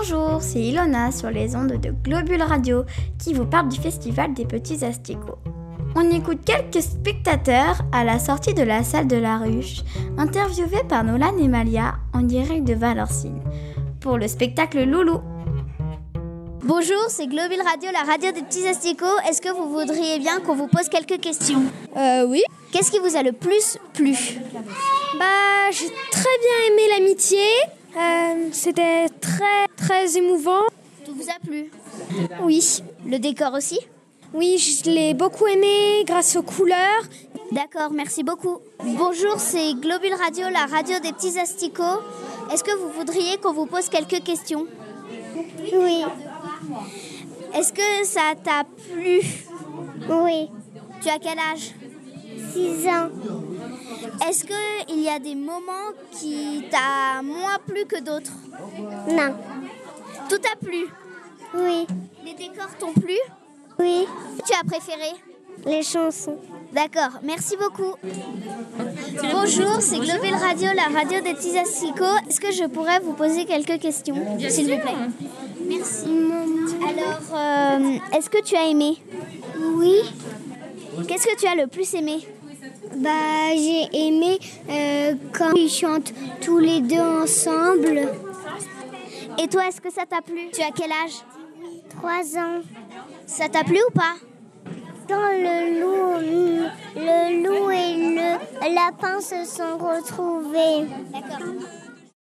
Bonjour, c'est Ilona sur les ondes de Globule Radio qui vous parle du Festival des Petits Asticots. On écoute quelques spectateurs à la sortie de la salle de la Ruche, interviewés par Nolan et Malia en direct de Valorcine pour le spectacle Loulou. Bonjour, c'est Globule Radio, la radio des Petits Asticots. Est-ce que vous voudriez bien qu'on vous pose quelques questions ? Oui. Qu'est-ce qui vous a le plus plu ? J'ai très bien aimé l'amitié. C'était très émouvant. Tout vous a plu ? Oui. Le décor aussi ? Oui, je l'ai beaucoup aimé grâce aux couleurs. D'accord, merci beaucoup. Bonjour, c'est Globule Radio, la radio des Petits Asticots. Est-ce que vous voudriez qu'on vous pose quelques questions ? Oui. Est-ce que ça t'a plu ? Oui. Tu as quel âge ? 6 ans. Est-ce qu'il y a des moments qui t'a moins plu que d'autres ? Non. Tout t'a plu ? Oui. Les décors t'ont plu ? Oui. Tu as préféré ? Les chansons. D'accord, merci beaucoup. Bonjour, c'est Globule Radio, la radio des Petits Asticots. Est-ce que je pourrais vous poser quelques questions, s'il vous plaît ? Merci. Alors, est-ce que tu as aimé ? Oui. Qu'est-ce que tu as le plus aimé ? J'ai aimé quand ils chantent tous les deux ensemble. Et toi, est-ce que ça t'a plu ? Tu as quel âge ? 3 ans. Ça t'a plu ou pas ? Quand le loup et le lapin se sont retrouvés. D'accord.